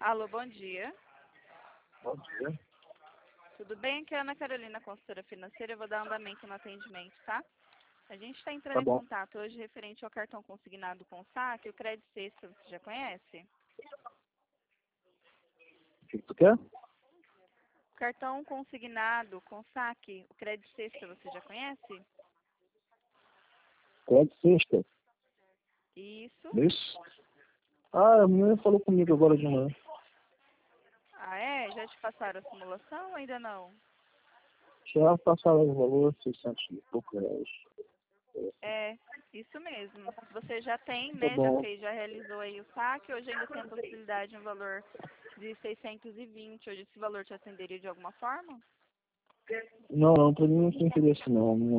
Alô, bom dia. Bom dia. Tudo bem? Aqui é a Ana Carolina, consultora financeira. Eu vou dar andamento no atendimento, tá? A gente está entrando Tá em bom. contato hoje referente ao cartão consignado com saque, o Crédito Sexta, você já conhece? O que tu quer? Cartão consignado com saque, o Crédito Sexta, você já conhece? Crédito sexta. Isso. Isso. Ah, a menina falou comigo agora de manhã. Ah, é? Já te passaram a simulação ou ainda não? Já passaram o valor, 600 e pouco reais. É, isso mesmo. Você já tem, Tá né? bom. Já realizou aí o saque, hoje ainda tem a possibilidade de um valor de 620. Hoje esse valor te atenderia de alguma forma? Não, pra mim não tem interesse não.